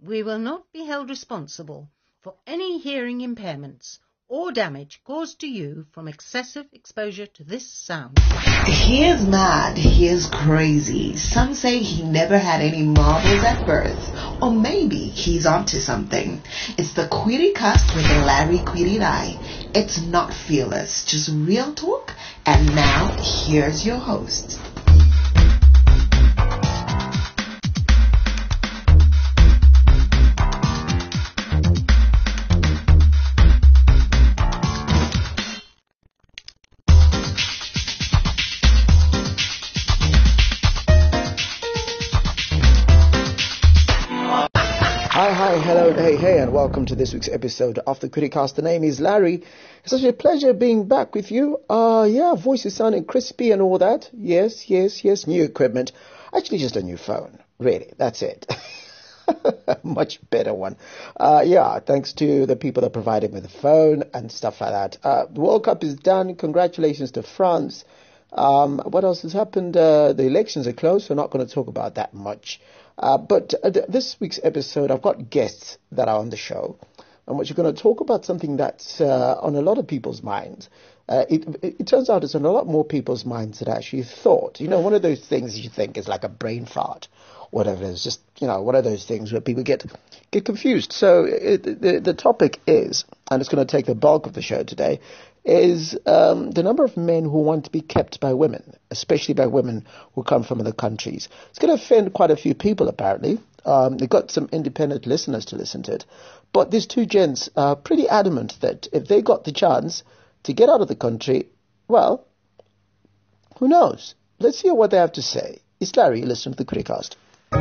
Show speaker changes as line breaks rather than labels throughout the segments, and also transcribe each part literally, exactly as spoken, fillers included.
We will not be held responsible for any hearing impairments or damage caused to you from excessive exposure to this sound.
He is mad. He is crazy. Some say he never had any marbles at birth. Or maybe he's onto something. It's the Query Cast with Larry Query and I. It's not fearless, just real talk. And now, here's your host.
Hi, hello, hey, hey, and welcome to this week's episode of the Criticast. The name is Larry. It's such a pleasure being back with you. Uh, yeah, voice is sounding crispy and all that. Yes, yes, yes, new equipment. Actually, just a new phone. Really, that's it. Much better one. Uh, yeah, thanks to the people that provided me the phone and stuff like that. Uh, the World Cup is done. Congratulations to France. Um, what else has happened? Uh, the elections are closed, so I'm not going to talk about that much. Uh, but uh, th- this week's episode, I've got guests that are on the show, and we're going to talk about something that's uh, on a lot of people's minds. Uh, it, it, it turns out it's on a lot more people's minds than I actually thought. You know, one of those things you think is like a brain fart, whatever it is, just, you know, one of those things where people get get confused. So it, the, the topic is, and it's going to take the bulk of the show today, is um, the number of men who want to be kept by women, especially by women who come from other countries. It's going to offend quite a few people, apparently. Um, they've got some independent listeners to listen to it. But these two gents are pretty adamant that if they got the chance to get out of the country, well, who knows? Let's hear what they have to say. It's Larry, listen to the Criticast.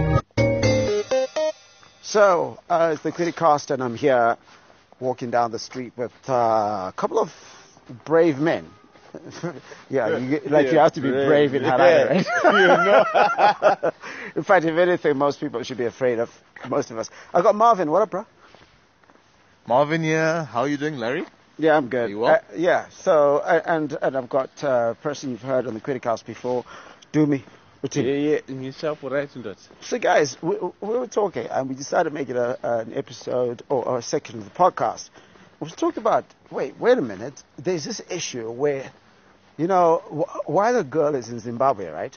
So, uh, it's the Criticast, and I'm here walking down the street with uh, a couple of brave men. yeah, you, like yeah, you have to be brave, brave in Harare, right? You know? In fact, if anything, most people should be afraid of most of us. I got Marvin. What up, bro?
Marvin here. How are you doing, Larry?
Yeah, I'm good.
Are you well?
Uh, yeah. So, uh, and and I've got a uh, person you've heard on the Criticast before, Dumi.
Yeah, yeah, yourself, right?
So, guys, we, we were talking, and we decided to make it a, an episode or, or a section of the podcast. We talked about, wait, wait a minute. There's this issue where, you know, wh- while a girl is in Zimbabwe, right?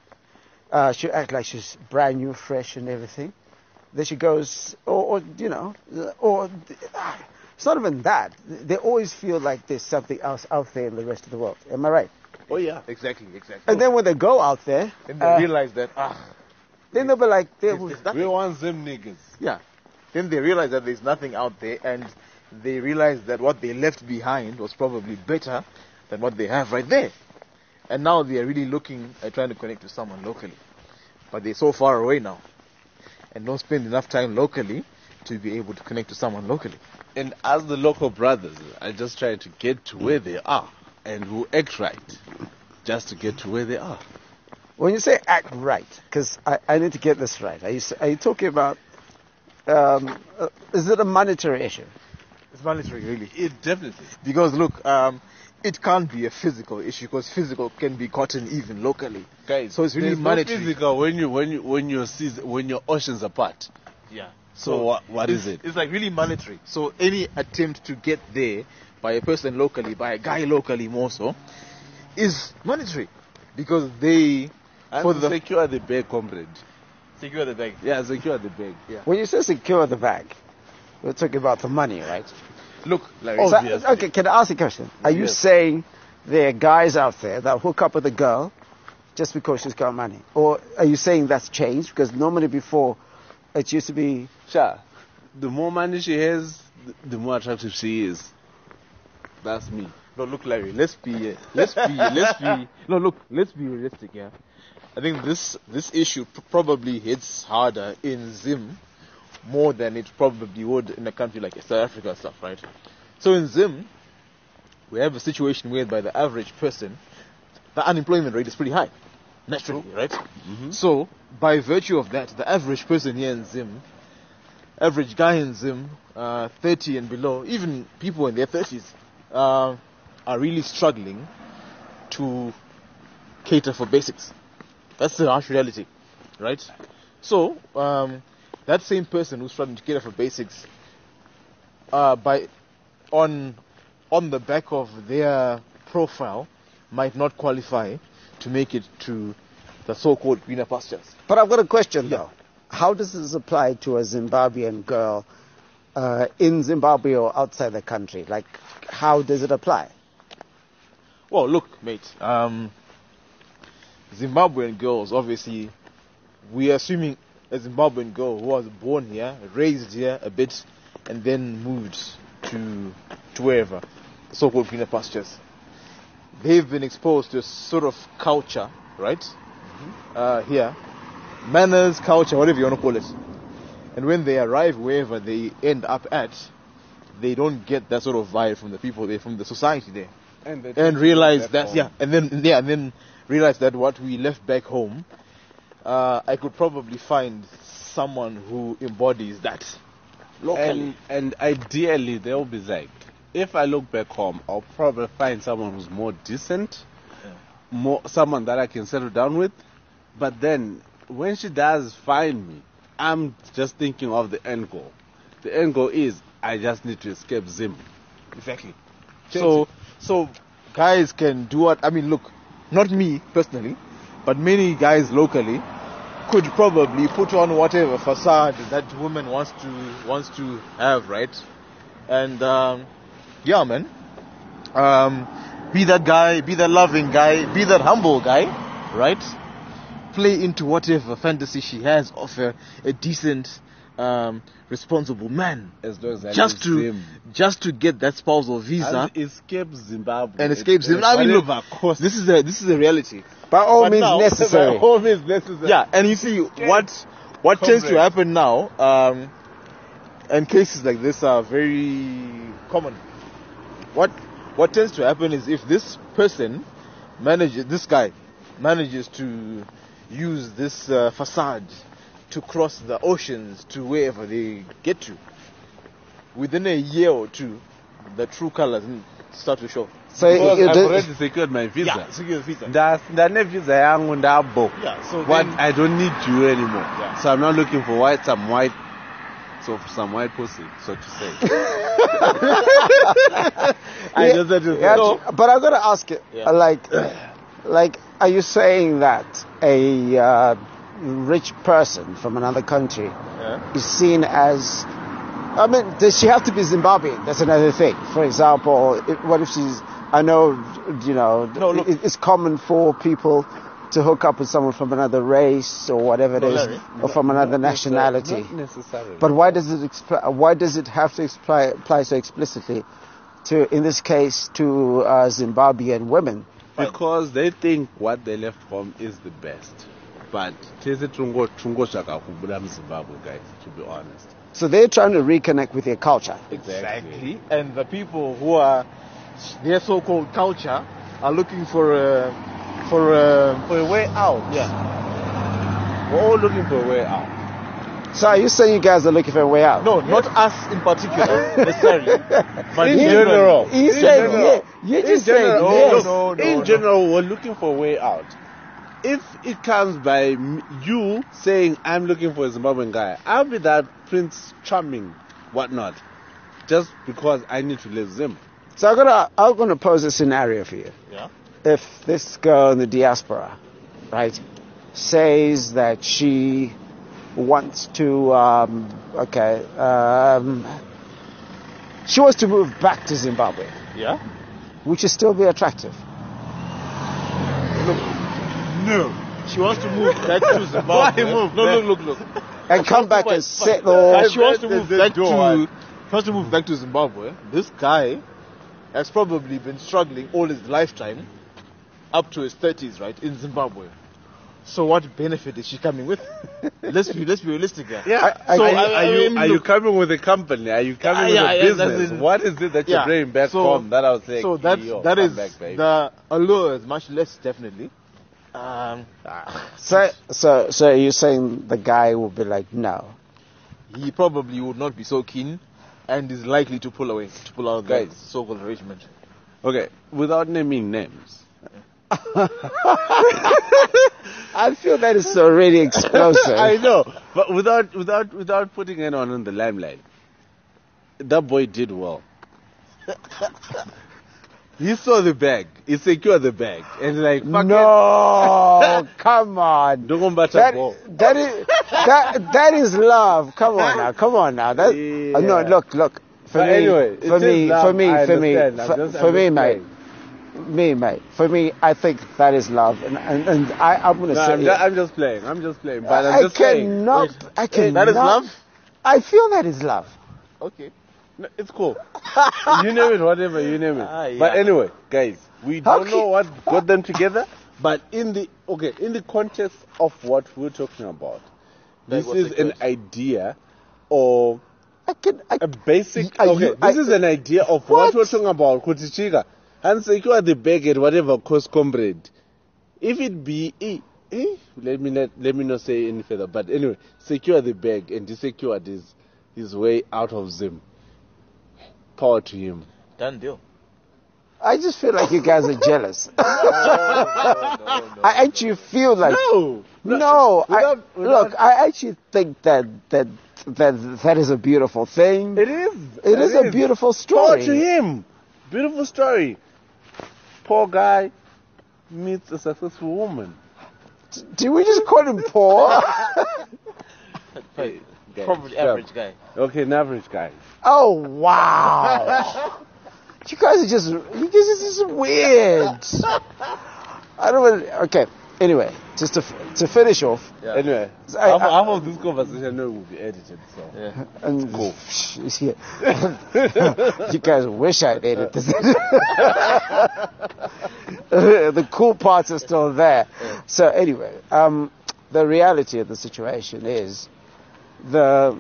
Uh, she act like she's brand new, fresh, and everything. Then she goes, or, or you know, or it's not even that. They always feel like there's something else out there in the rest of the world. Am I right?
Oh, yeah, exactly, exactly.
And then when they go out there,
then they
uh,
realize that, ah,
then they'll be like, they,
we want them niggas.
Yeah. Then they realize that there's nothing out there, and they realize that what they left behind was probably better than what they have right there. And now they are really looking at trying to connect to someone locally. But they're so far away now, and don't spend enough time locally to be able to connect to someone locally.
And as the local brothers, I just try to get to where they are, and who act right, just to get to where they are.
When you say act right, because I, I need to get this right, are you, are you talking about, um, uh, is it a monetary issue?
It's monetary, really.
It definitely.
Because, look, um, it can't be a physical issue, because physical can be gotten even locally.
Guys,
so it's really
there's
monetary.
No physical when you when you when your seas when your oceans apart.
Yeah.
So, so what what
is
it?
It's like really monetary. So any attempt to get there by a person locally, by a guy locally more so, is monetary, because they
and
for the
secure the bag, comrade.
Secure the bag.
Yeah, secure the bag. Yeah.
When you say secure the bag, we're talking about the money, right?
Look, Larry.
Oh, so, okay, can I ask you a question? Are you
yes.
saying there are guys out there that hook up with a girl just because she's got money? Or are you saying that's changed? Because normally before, it used to be...
Sure. The more money she has, the more attractive she is. That's me.
No, look, Larry, let's be, let's be, let's be, no, look, let's be realistic, yeah? I think this, this issue p- probably hits harder in Zim more than it probably would in a country like South Africa and stuff, right? So in Zim, we have a situation whereby the average person, the unemployment rate is pretty high, naturally, right? Mm-hmm. So, by virtue of that, the average person here in Zim, average guy in Zim, uh, thirty and below, even people in their thirties, uh, are really struggling to cater for basics. That's the harsh reality, right? So, um, that same person who's trying to cater for basics, uh, by on on the back of their profile, might not qualify to make it to the so-called greener pastures.
But I've got a question,
Yeah.
though. How does this apply to a Zimbabwean girl uh, in Zimbabwe or outside the country? Like, how does it apply?
Well, look, mate. Um, Zimbabwean girls, obviously, we are assuming a Zimbabwean girl who was born here, raised here a bit, and then moved to to wherever, so-called greener pastures. They've been exposed to a sort of culture, right? Mm-hmm. Uh, here, manners, culture, whatever you want to call it. And when they arrive wherever they end up at, they don't get that sort of vibe from the people there, from the society there.
And, they
And
take
realize
it
that,
back
yeah,
home.
and then yeah, and then realize that what we left back home, uh, I could probably find someone who embodies that locally.
And, and ideally, they'll be like, if I look back home, I'll probably find someone who's more decent, more someone that I can settle down with. But then, when she does find me, I'm just thinking of the end goal. The end goal is I just need to escape Zim.
Exactly. So, so guys can do what, I mean, look, not me personally, but many guys locally could probably put on whatever facade that woman wants to wants to have, right? And um, yeah, man, um, be that guy, be that loving guy, be that humble guy, right? Play into whatever fantasy she has of a, a decent, um, responsible man,
As long as I
just
leave
to
Zim.
just to get that spousal visa
And escape Zimbabwe.
and escape Zim. I mean, look,
Whatever cost.
this is a this is a reality.
By all
But
means
now-
necessary.
By all means necessary.
Yeah, and you see what what tends to
Comrade.
happen now, um, and cases like this are very common. What what tends to happen is if this person manages, this guy manages to use this uh, facade to cross the oceans to wherever they get to, within a year or two, the true colors start to show.
So
Because
you
I've
do-
already secured my visa.
Yeah, secure the visa.
Nda- ndane visa yangu ndabo.
Yeah, so
What
then-
I don't need you anymore.
Yeah.
So I'm not looking for white, some white, so some white pussy, so to say. I
Yeah,
just had to
yeah,
no.
but I gotta ask you,
Yeah.
uh, like, like, are you saying that a uh, rich person from another country
Yeah.
is seen as? I mean, does she have to be Zimbabwean? That's another thing. For example, it, what if she's? I know, you know,
No, look.
it, it's common for people to hook up with someone from another race or whatever it
No,
is,
Larry.
or from another nationality.
Not necessarily.
But why does it expl- why does it have to apply, apply so explicitly to, in this case, to uh, Zimbabwean women?
Because they think what they left home is the best. But tese tungo tungo shaka kubuda Zimbabwe, guys, to be honest.
So they're trying to reconnect with their culture.
Exactly. And the people who are their so-called culture are looking for a for a
For a way out.
yeah.
We're all looking for a way out.
So are you saying you guys are looking for a way out?
No, not us in particular necessarily, but
In
generally.
general.
He's
In
saying,
general.
yeah, you
In
just saying,
general,
yes.
no, no,
in
no.
general, we're looking for a way out. If it comes by m- you saying, I'm looking for a Zimbabwean guy, I'll be that Prince Charming, whatnot, just because I need to leave Zim.
So I'm gonna, I'm gonna pose a scenario for you.
Yeah.
If this girl in the diaspora, right, says that she wants to, um, okay, um, she wants to move back to Zimbabwe,
Yeah.
would she still be attractive?
No. She wants to move back to Zimbabwe.
Why move
No,
back?
look, look, look.
And come back
Fine,
and
fine.
settle.
Uh, she wants to
the-
move
the
back
door.
to. She wants to move back to Zimbabwe. This guy has probably been struggling all his lifetime, up to his thirties, right, in Zimbabwe. So what benefit is she coming with? let's be let's be realistic here.
Yeah.
I-
so
I-
are,
I- I
are you
mean,
are you
look-
coming with a company? Are you coming
Yeah,
with
yeah,
a
yeah, that's
business?
in-
What is it that you're
Yeah.
bringing back
So-
home? That I was like,
So that
yo,
that
come
is
back, babe.
the allure is much less definitely. Um,
So, so, so you're saying the guy will be like, no.
he probably would not be so keen, and is likely to pull away, to pull out
Guys.
the so-called arrangement.
Okay, without naming names.
I feel that is already explosive.
I know, but without without without putting anyone on the limelight, that boy did well. He saw the bag. He secured the bag, and like fuck
no, come on.
Don't go back to
That,
ball.
that is that that is love. Come on now, come on now. That,
Yeah.
uh, no, look, look. For
But
me,
anyway,
for
it
me,
is love,
for me,
I
for me,
understand. I'm
for,
just-
for
I'm
me,
just
mate. Me, mate. For me, I think that is love, and and, and I, I'm gonna
No,
say.
I'm,
it.
just, I'm just playing. I'm just playing. But I'm
I
just saying.
cannot.
Wait,
I cannot.
that is love?
I feel that is love.
Okay.
no, it's cool. You name it, whatever you name it.
Ah, yeah.
But anyway, guys, we
How
don't
ca-
know what got them together. But in the okay, in the context of what we're talking about, this
was
is an
secured.
idea or
I can. I,
a basic.
Are
Okay,
you-
this
I-
is an idea of what,
What?
we're talking about. Kutichika, and secure the bag at whatever cost, comrade. If it be, eh, eh, let me not let me not say any further. But anyway, secure the bag and secure his his way out of Zim. Power to him.
Done deal.
I just feel like you guys are jealous.
No, no, no.
I actually feel like
No,
no. I,
without- without-
look, I actually think that that that that is a beautiful thing.
It is.
It is a beautiful
Power to
story.
him. Beautiful story. Poor guy meets a successful woman.
Do we just call him poor?
Hey,
Guy,
Probably
stop.
average guy.
Okay, an average guy.
Oh wow! You guys are just you guys are just weird. I don't. Really, okay. Anyway, just to f- to finish off,
Yeah.
Anyway,
I-
half,
I-
half of this conversation will be edited. So.
Yeah.
and cool. You guys wish I'd edit this. The cool parts are still there. So anyway, um, the reality of the situation is the.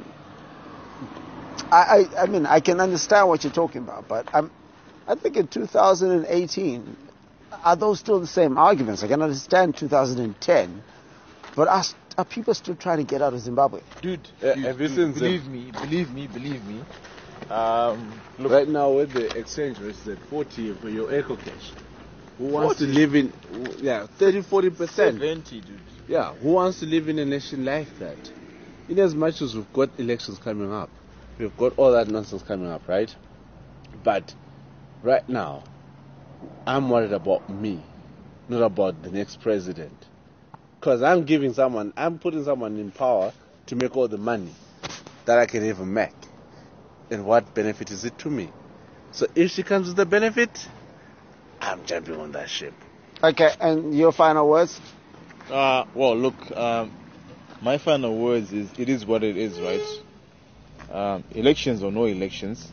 I, I I mean I can understand what you're talking about, but I'm I think in two thousand eighteen are those still the same arguments? I can understand two thousand ten, but are, are people still trying to get out of Zimbabwe?
Dude,
Yeah,
dude,
have you
dude,
seen
believe me, believe me, believe me. Um, look,
Right now, with the exchange rate is at forty for your Eco Cash. Who wants to live in, yeah, thirty, forty percent?
seventy, dude.
Yeah, who wants to live in a nation like that? In as much as we've got elections coming up, we've got all that nonsense coming up, right? But right now, I'm worried about me, not about the next president. Because I'm giving someone, I'm putting someone in power to make all the money that I can ever make. And what benefit is it to me? So if she comes with the benefit, I'm jumping on that ship.
Okay, and your final words?
Uh, well, look, um, my final words is it is what it is, right? Um, elections or no elections,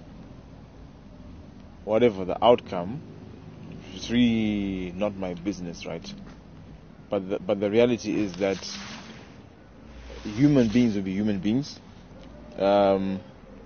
whatever the outcome, it's really not my business, right? But the, but the reality is that human beings will be human beings. Um,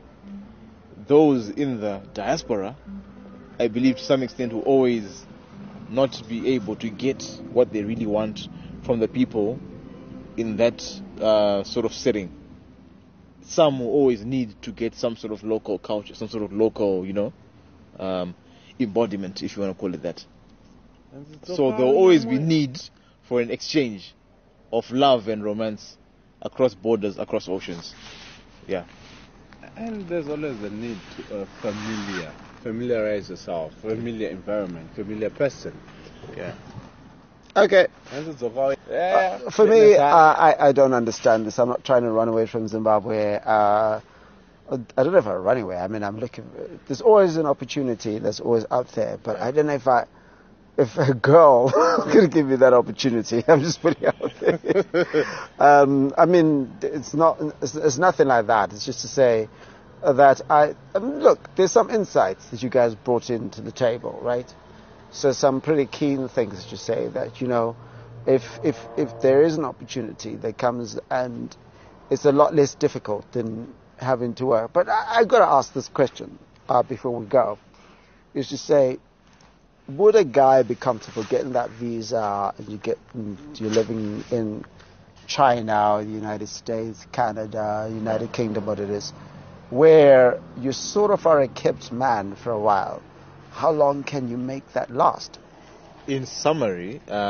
those in the diaspora, I believe to some extent, will always not be able to get what they really want from the people in that uh, sort of setting. Some will always need to get some sort of local culture, some sort of local, you know, um, embodiment, if you want to call it that. So there will always be need for an exchange of love and romance across borders, across oceans. Yeah.
And there's always the need to uh, familiar, familiarize yourself, familiar environment, familiar person.
Yeah.
Okay.
And it's okay. Yeah.
Uh, for me, uh, I, I don't understand this. I'm not trying to run away from Zimbabwe. Uh, I don't know if I run away. I mean, I'm looking. There's always an opportunity that's always out there, but I don't know if I, if a girl could give me that opportunity. I'm just putting it out there. um, I mean, it's not. It's, it's nothing like that. It's just to say that I I mean, look. There's some insights that you guys brought into the table, right? So some pretty keen things to say that, you know, if if if there is an opportunity that comes and it's a lot less difficult than having to work. But I, I've got to ask this question uh, before we go, is to say, would a guy be comfortable getting that visa and you get you're living in China, the United States, Canada, United Kingdom, what it is, where you sort of are a kept man for a while? How long can you make that last?
In summary, uh,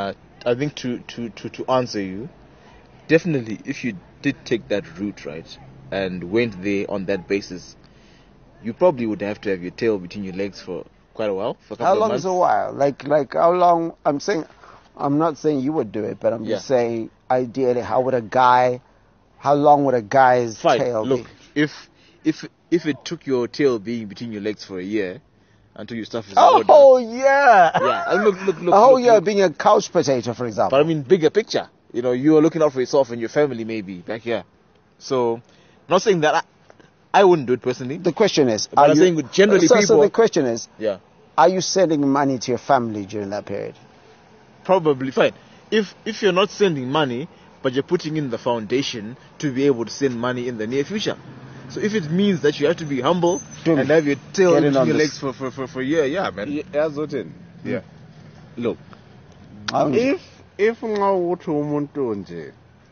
I think to, to, to, to answer you, definitely if you did take that route, right, and went there on that basis, you probably would have to have your tail between your legs for quite a while. For a couple
How
of
long
months.
is a while? Like, like how long? I'm saying, I'm not saying you would do it, but I'm
Yeah.
just saying, ideally, how would a guy, how long would a guy's
Fine.
tail
Look,
be?
if if if it took your tail being between your legs for a year until your stuff is in order.
Oh yeah.
Yeah. And look, look, look.
A whole
look,
year
look.
being a couch potato, for example.
But I mean, bigger picture. You know, you are looking out for yourself and your family, maybe back here. So, not saying that I, I wouldn't do it personally.
The question is,
But
are
I'm
you,
saying generally
so, so
people-
the question is,
Yeah.
are you sending money to your family during that period?
Probably fine. If if you're not sending money, but you're putting in the foundation to be able to send money in the near future. So if it means that you have to be humble
Jimmy,
and have your tail
get in
between
on
your
this.
legs for, for, for, for a year, yeah, man.
Yeah, Zotin.
Yeah.
Look,
Um,
if if ngawuthi umuntu nje,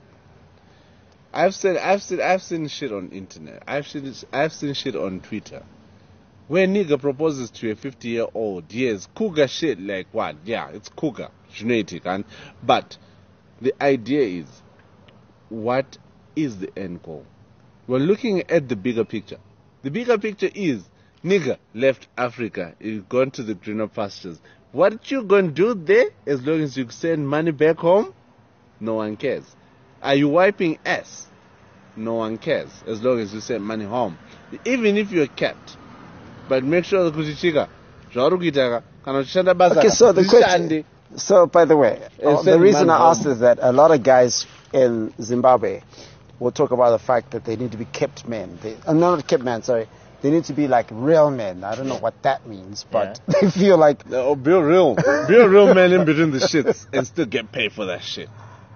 I've said I've seen I've seen shit on internet. I've seen I've seen shit on Twitter. Where nigga proposes to a fifty year old, yes, cougar shit like what? Yeah, it's cougar, genetic, and but the idea is, what is the end goal? We're looking at the bigger picture. The bigger picture is nigga left Africa, he's gone to the greener pastures. What you gonna do there? As long as you send money back home, no one cares. Are you wiping ass? No one cares. As long as you send money home, even if you're kept. But make sure that kuti chika zvaurikuita kana uchishanda basa
Okay, so the question.
zvishande.
So, by the way, uh, the
send
reason
money
I asked
home.
is that a lot of guys in Zimbabwe will talk about the fact that they need to be kept men. They, uh, no, not kept men, sorry. They need to be like real men. I don't know what that means, but they feel like
Oh, be a real, be a real man in between the shits and still get paid for that shit.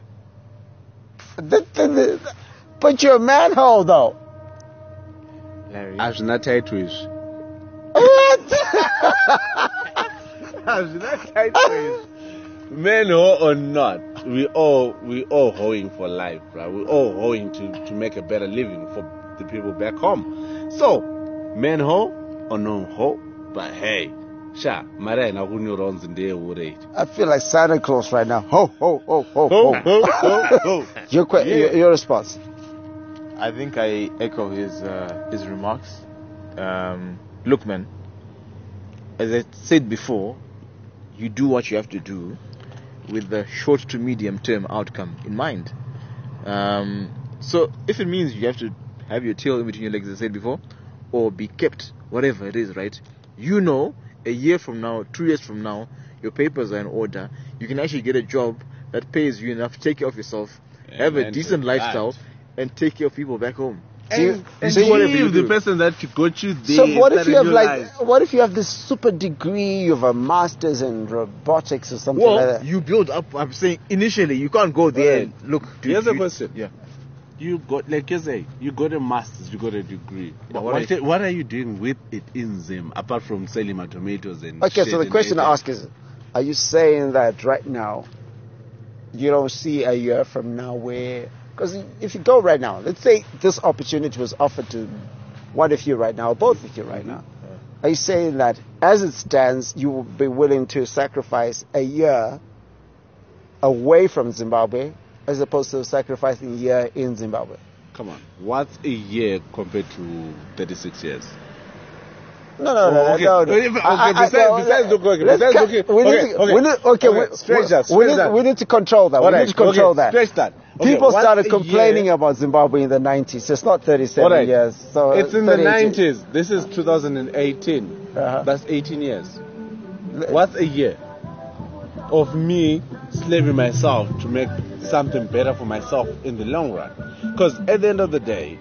the, the, the, but you're a manhole though.
Larry.
As not tight to it.
What?
As not tight to it. Men ho or not, we all we all hoeing for life, right? We all hoeing to, to make a better living for the people back home. So, men ho or no ho, but hey, sha, mara na kuni runs in there would eat.
I feel like Santa Claus right now. Ho, ho, ho, ho,
Ho,
ho.
ho, ho, ho.
Your, que-
Yeah.
your, your response.
I think I echo his uh, his remarks. Um, look, man, as I said before, you do what you have to do with the short to medium term outcome in mind. Um, so if it means you have to have your tail in between your legs, as I said before, or be kept, whatever it is, right? You know, a year from now, two years from now, your papers are in order. You can actually get a job that pays you enough to take care of yourself, have a
Amen to
decent
that.
lifestyle, and take care of people back home.
Do you-
And, and
do whatever you
give the
do.
person that you got you there.
So what if
started
you have
your
like,
life.
what if you have this super degree, you have a master's in robotics or something
Well,
like that?
you build up. I'm saying initially you can't go there.
Right.
And look, dude,
Here's a
you-
question.
Yeah.
You got, like you say, you got a master's, you got a degree. But
what
what,
I-
what are you doing with it in Zim, apart from selling my tomatoes and
Okay,
shit
so the
and
question I
everything?
ask is, are you saying that right now, you don't see a year from now where, because if you go right now, let's say this opportunity was offered to one of you right now, or both of you right now, are you saying that as it stands, you will be willing to sacrifice a year away from Zimbabwe as opposed to sacrificing a year in Zimbabwe?
Come on. What's a year compared to thirty-six years?
No, no, no,
Oh, okay.
no, no.
Okay, okay,
I- I- I-
besides-
no,
besides
let-
looking-
let's
besides
cut-
looking-
we need
okay,
to-
okay.
we need- okay,
Okay,
we-
stretch
we-
that,
we
stretch
need-
that.
We need to control that. We
Alright,
need to control
okay,
that.
stretch that. Okay,
People
what's
started
a
complaining
year-
about Zimbabwe in the nineties. It's not thirty-seven
Alright.
years. So
It's in the
thirty-eight
nineties. This is two thousand eighteen.
Uh-huh.
That's eighteen years. What's a year of me slaving myself to make something better for myself in the long run? Because at the end of the day,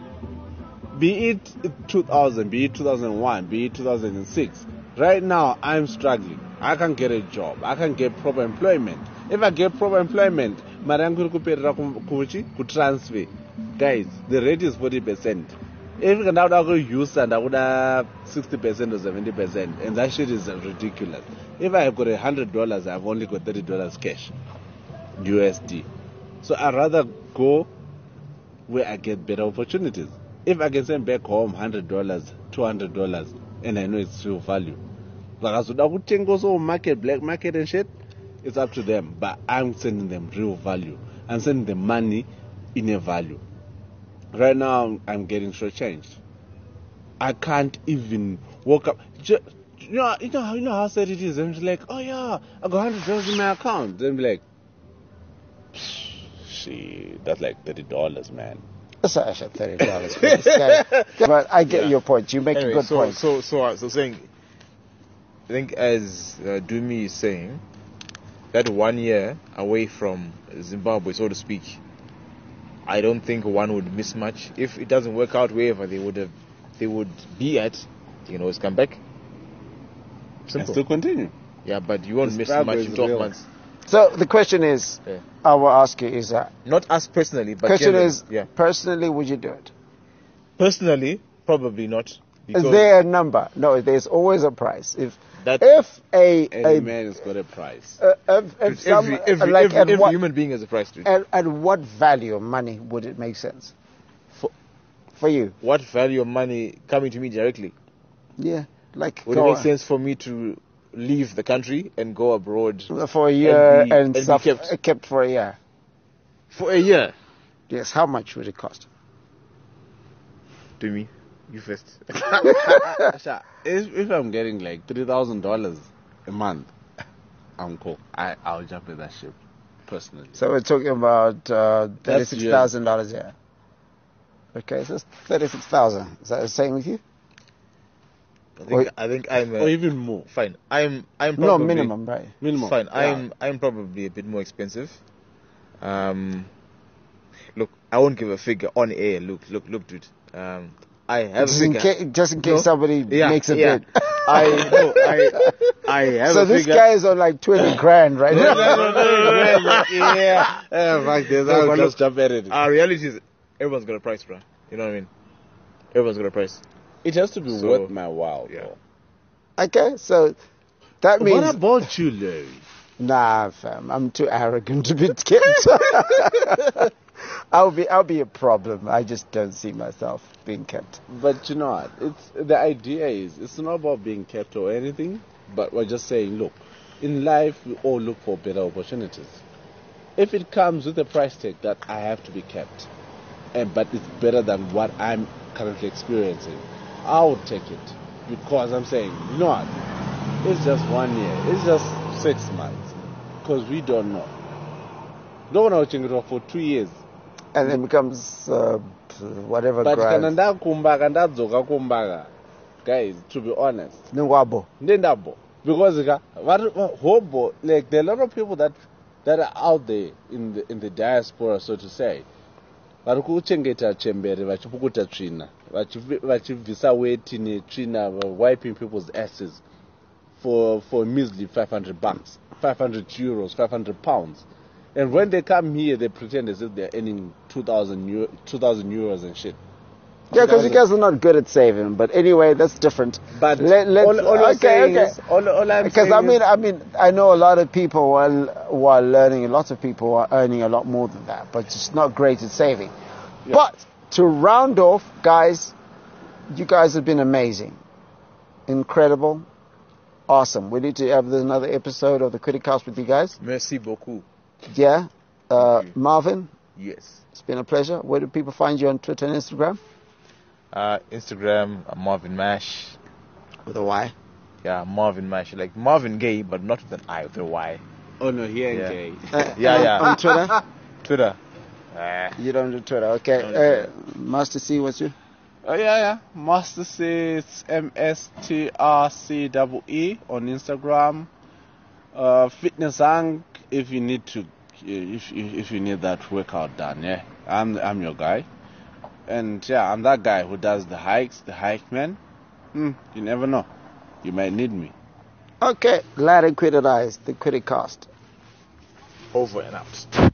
be it two thousand, be it two thousand one, be it two thousand six, right now I'm struggling. I can't get a job. I can't get proper employment. If I get proper employment, marangu kuperera kuchi ku transfer. Guys, the rate is forty percent. If you can now go use and I would have sixty percent or seventy percent, and that shit is ridiculous. If I have got a hundred dollars, I've only got thirty dollars cash, U S D. So I'd rather go where I get better opportunities. If I can send back home hundred dollars, two hundred dollars, and I know it's still value. Like I said, I would think also market, black market and shit. It's up to them. But I'm sending them real value. I'm sending them money in a value. Right now, I'm getting shortchanged. I can't even walk up. Just, you know, you know, you know how sad it is. I'm just like, oh yeah, I got hundred dollars in my account. Then be like, shit, that's like thirty dollars, man.
That's actually thirty dollars. But I get
Yeah.
your point. You make
Anyway,
a good
so,
point.
So, so, uh, so saying, I think as uh, Dumi is saying, that one year away from Zimbabwe, so to speak, I don't think one would miss much. If it doesn't work out wherever they would have, they would be at, you can always come back.
And
Simple.
still continue.
Yeah, but you won't
The
miss
struggle
much
is
in twelve
real.
months.
So the question is,
Yeah.
I will ask you, is that
Not us personally, but
question
generally,
is,
yeah.
personally, would you do it?
Personally, probably not. Because
Is there a number? No, there's always a price. If
that
if a,
Every
a
man has got a price.
uh, if, if some,
every, every,
like
every,
at
every
what
human being has a price to it.
at, at what value of money would it make sense
For-
for you?
What value of money coming to me directly?
Yeah, like
Would it
go
make sense for me to leave the country and go abroad
for a year
be-
and,
and be
stuff
kept?
uh, kept for a year?
for a year?
Yes, how much would it cost?
To me, you first.
Asha, if, if I'm getting like three thousand dollars a month, I'm cool. I I'll jump in that ship, personally.
So we're talking about uh,
That's
thirty-six thousand dollars a year. Okay, so it's thirty-six thousand. Is that the same with you?
I think I think I'm uh,
Or even more.
fine. I'm I'm
No,
probably,
minimum, right?
Minimum.
Fine.
Yeah.
I'm I'm probably a bit more expensive. Um, look, I won't give a figure on air. Look, look, look, dude. Um, I have
Just
a
in,
figure.
ca- just in case
No?
somebody
Yeah,
makes a
yeah.
bid.
I no, I I have
So
a
this
figure.
guy is on like twenty grand right
No,
now.
no, no, no, no,
yeah. Yeah, fuck this.
No,
I'll
but
just
look,
jump at it.
Our reality is everyone's got a price, bro. You know what I mean? Everyone's got a price.
It has to be
So,
worth my while,
yeah.
though.
Okay, so that means
What about you, Larry?
nah, fam. I'm too arrogant to be kept. I'll be, I'll be a problem. I just don't see myself being kept.
But you know what? It's the idea is it's not about being kept or anything, but we're just saying, look, in life we all look for better opportunities. If it comes with a price tag that I have to be kept, and but it's better than what I'm currently experiencing, I would take it. Because I'm saying, you know what? It's just one year. It's just six months. Because we don't know. No one watching it for two years.
And then becomes uh, whatever
But
grand.
kananda kumbaga ndadzoka kumbaga. Guys, to be honest,
Nwabo.
ndendabo. Because ka, vari- hobo, like there are a lot of people that that are out there in the in the diaspora, so to say. Vari kuchengeta chembere vachipukuta tsvina, vachivi- vachibvisa weti netsvina, wiping people's asses for for measly five hundred bucks, five hundred euros, five hundred pounds. And when they come here, they pretend as if they're earning two thousand Euro, two thousand euros and shit.
Yeah, because you guys are not good at saving. But anyway, that's different.
But
Let- let's-
all, all I'm
okay,
saying
okay.
is, all, all I'm
Because
saying
I mean,
is,
I mean, I know a lot of people while while learning, a lot of people are earning a lot more than that, but it's not great at saving.
Yeah.
But to round off, guys, you guys have been amazing, incredible, awesome. We need to have another episode of the Criticast with you guys.
Merci beaucoup.
Yeah, uh,
Thank you.
Marvin,
Yes.
it's been a pleasure. Where do people find you on Twitter and Instagram?
Uh, Instagram, uh, Marvin Mash.
With a Y.
Yeah, Marvin Mash. Like Marvin Gaye, but not with an I, with a Y.
oh no, he ain't
Yeah.
gay.
Uh,
Yeah,
on,
yeah.
On Twitter.
Twitter. Ah.
You don't do Twitter, okay?
Don't do
Uh, Master C, what's you?
Oh yeah, yeah. Master C, it's M S T R C E E on Instagram. Uh, Fitness Hang, if you need to, if if if you need that workout done, yeah, I'm I'm your guy. And yeah, I'm that guy who does the hikes, the hike man. Hmm, you never know. You might need me.
Okay, glad and quitted eyes, the Criticast.
Over and out.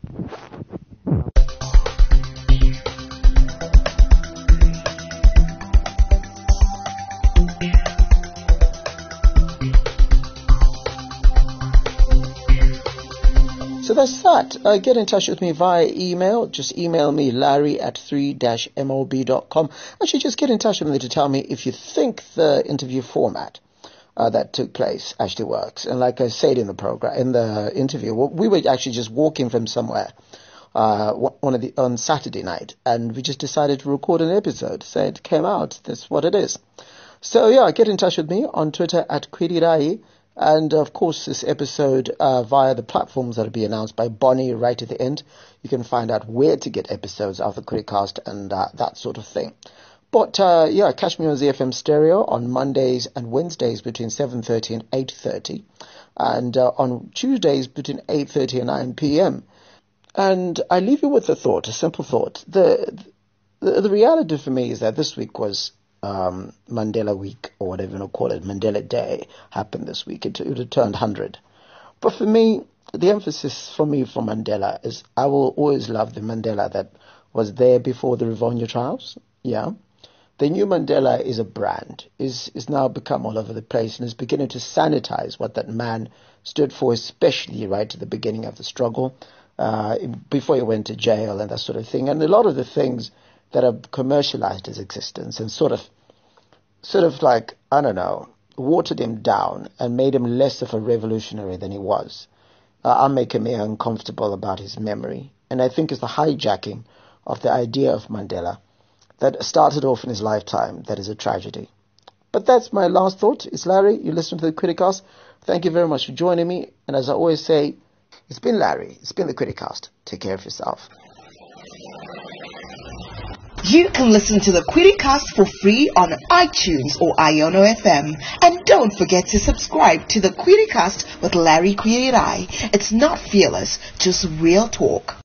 So that's that. Uh, get in touch with me via email. Just email me, larry at three dash mob dot com. Actually, just get in touch with me to tell me if you think the interview format uh, that took place actually works. And like I said in the program, in the interview, we were actually just walking from somewhere uh, one of the on Saturday night, and we just decided to record an episode. So it came out. That's what it is. So yeah, get in touch with me on Twitter at Kwirirai. And of course, this episode uh, via the platforms that will be announced by Bonnie right at the end. You can find out where to get episodes of the Criticast and uh, that sort of thing. But uh, yeah, catch me on Z F M Stereo on Mondays and Wednesdays between seven thirty and eight thirty, and uh, on Tuesdays between eight thirty and nine p.m. And I leave you with a thought, a simple thought. The the, the reality for me is that this week was Um, Mandela Week, or whatever you want to call it, Mandela Day, happened this week. It, it turned one hundred. But for me, the emphasis for me for Mandela is I will always love the Mandela that was there before the Rivonia trials. Yeah. The new Mandela is a brand, is, is now become all over the place and is beginning to sanitize what that man stood for, especially right at the beginning of the struggle, uh, before he went to jail and that sort of thing. And a lot of the things that have commercialized his existence and sort of, sort of like, I don't know, watered him down and made him less of a revolutionary than he was, uh, are making me uncomfortable about his memory. And I think it's the hijacking of the idea of Mandela that started off in his lifetime that is a tragedy. But that's my last thought. It's Larry. You listen to the Criticast. Thank you very much for joining me. And as I always say, it's been Larry. It's been the Criticast. Take care of yourself.
You can listen to the Criticast for free on iTunes or Iono F M. And don't forget to subscribe to the Criticast with Larry Kwirirai. It's not fearless, just real talk.